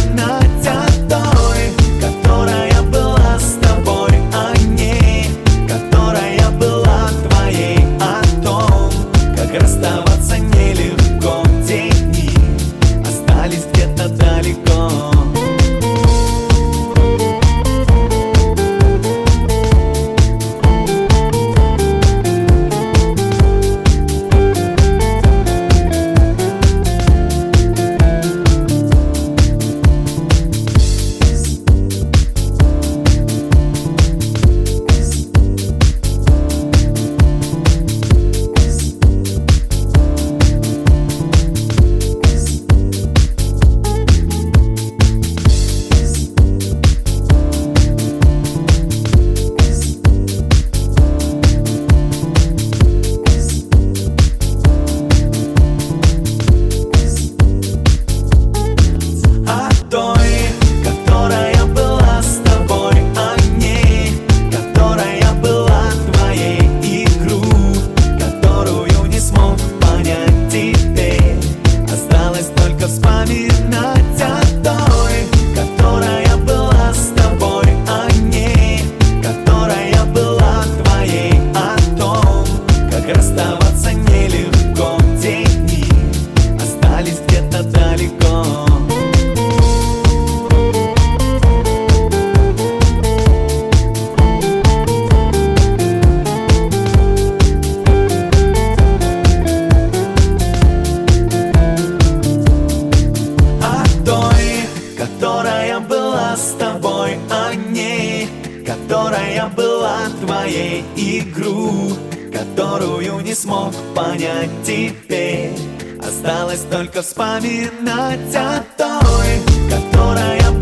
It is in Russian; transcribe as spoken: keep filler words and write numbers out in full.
вспоминать о той, которая была с тобой, о ней, которая была твоей, о том, как расставаться нелегко. Те дни остались где-то далеко. Вспоминать о той, которая была с тобой, о ней, которая была твоей, о том, как расставаться нелегко. Те дни остались где-то далеко. Которая была с тобой, о ней, которая была твоей, игру, которую не смог понять теперь. Осталось только вспоминать о той, которая